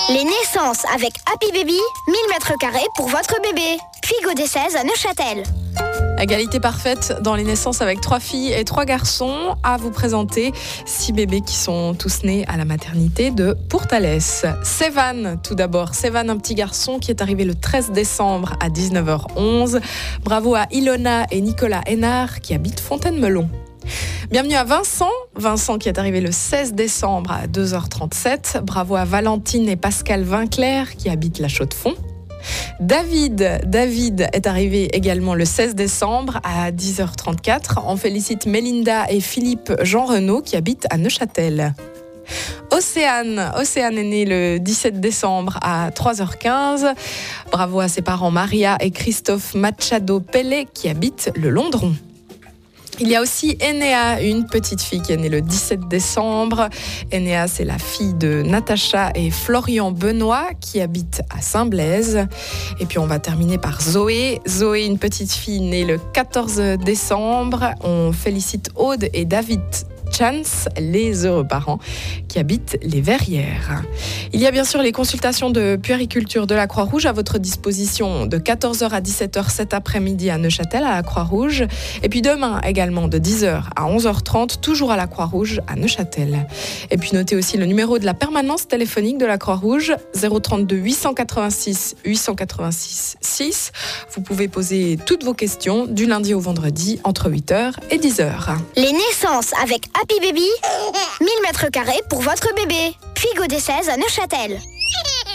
Les naissances avec Happy Baby, 1000 m² pour votre bébé. Puis Godet 16 à Neuchâtel. Égalité parfaite dans les naissances avec 3 filles et 3 garçons. À vous présenter 6 bébés qui sont tous nés à la maternité de Pourtalès. Sévan, tout d'abord. Sévan, un petit garçon qui est arrivé le 13 décembre à 19h11. Bravo à Ilona et Nicolas Hénard qui habitent Fontaine-Melon. Bienvenue à Vincent qui est arrivé le 16 décembre à 2h37. Bravo à Valentine et Pascal Vinclair qui habitent la Chaux-de-Fonds. David est arrivé également le 16 décembre à 10h34. On félicite Mélinda et Philippe Jean Renaud qui habitent à Neuchâtel. Océane est née le 17 décembre à 3h15. Bravo à ses parents Maria et Christophe Machado Pellet qui habitent le Londron. Il y a aussi Enea, une petite fille qui est née le 17 décembre. Enea, c'est la fille de Natacha et Florian Benoît qui habitent à Saint-Blaise. Et puis on va terminer par Zoé. Zoé, une petite fille née le 14 décembre. On félicite Aude et David Chance, les heureux parents qui habitent les Verrières. Il y a bien sûr les consultations de puériculture de la Croix-Rouge à votre disposition de 14h à 17h cet après-midi à Neuchâtel à la Croix-Rouge. Et puis demain également de 10h à 11h30, toujours à la Croix-Rouge à Neuchâtel. Et puis notez aussi le numéro de la permanence téléphonique de la Croix-Rouge, 032 886 886 6. Vous pouvez poser toutes vos questions du lundi au vendredi entre 8h et 10h. Les naissances avec Happy Baby, 1000 m² pour votre bébé. Puis Godet 16 à Neuchâtel.